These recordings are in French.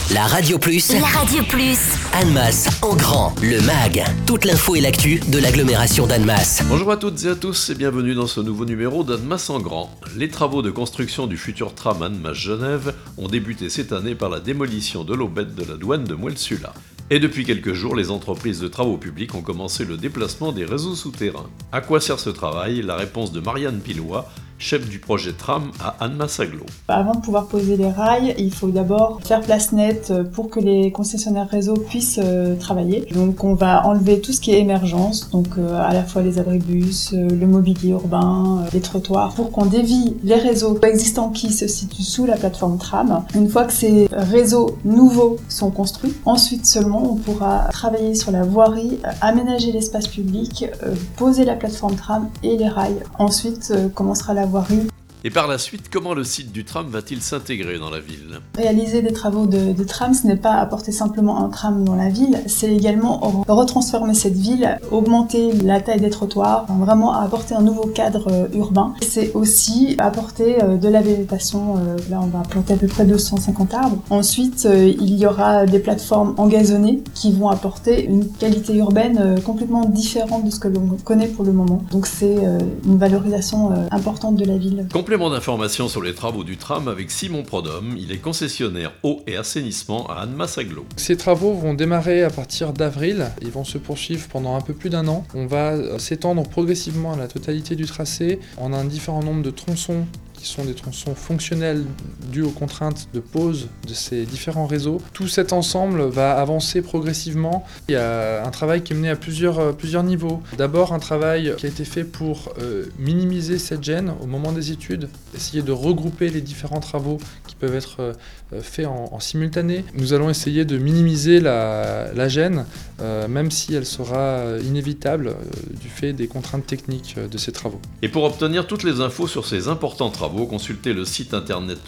La Radio Plus. La Radio Plus. Annemasse en grand, le MAG. Toute l'info et l'actu de l'agglomération d'Annemasse. Bonjour à toutes et à tous et bienvenue dans ce nouveau numéro d'Annemasse en grand. Les travaux de construction du futur tram Annemasse-Genève ont débuté cette année par la démolition de l'aubette de la douane de Moël-Sula. Et depuis quelques jours, les entreprises de travaux publics ont commencé le déplacement des réseaux souterrains. À quoi sert ce travail ? La réponse de Marianne Pilois, chef du projet tram à Annemasse-Agglo. Avant de pouvoir poser les rails, il faut d'abord faire place nette pour que les concessionnaires réseau puissent travailler. Donc on va enlever tout ce qui est émergence, donc à la fois les abribus, le mobilier urbain, les trottoirs, pour qu'on dévie les réseaux existants qui se situent sous la plateforme tram. Une fois que ces réseaux nouveaux sont construits, ensuite seulement on pourra travailler sur la voirie, aménager l'espace public, poser la plateforme tram et les rails. Ensuite commencera la voirie. Et par la suite, comment le site du tram va-t-il s'intégrer dans la ville ? Réaliser des travaux de tram, ce n'est pas apporter simplement un tram dans la ville, c'est également retransformer cette ville, augmenter la taille des trottoirs, vraiment apporter un nouveau cadre urbain. C'est aussi apporter de la végétation, là on va planter à peu près 250 arbres. Ensuite, il y aura des plateformes engazonnées qui vont apporter une qualité urbaine complètement différente de ce que l'on connaît pour le moment. Donc c'est une valorisation importante de la ville. Complément d'information sur les travaux du tram avec Simon Prodhomme, il est concessionnaire eau et assainissement à Annemasse-Agglo. Ces travaux vont démarrer à partir d'avril, ils vont se poursuivre pendant un peu plus d'un an. On va s'étendre progressivement à la totalité du tracé en un différent nombre de tronçons qui sont des tronçons fonctionnels dus aux contraintes de pose de ces différents réseaux. Tout cet ensemble va avancer progressivement. Il y a un travail qui est mené à plusieurs niveaux. D'abord, un travail qui a été fait pour minimiser cette gêne au moment des études, essayer de regrouper les différents travaux qui peuvent être faits en simultané. Nous allons essayer de minimiser la gêne, même si elle sera inévitable du fait des contraintes techniques de ces travaux. Et pour obtenir toutes les infos sur ces importants travaux, consultez le site internet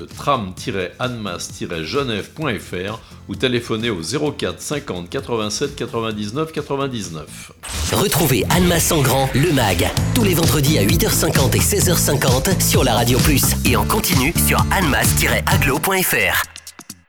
tram-annemasse-genève.fr ou téléphonez au 04 50 87 99 99. Retrouvez Annemasse en grand, le MAG, tous les vendredis à 8h50 et 16h50 sur la Radio Plus et en continu sur annemasse-agglo.fr.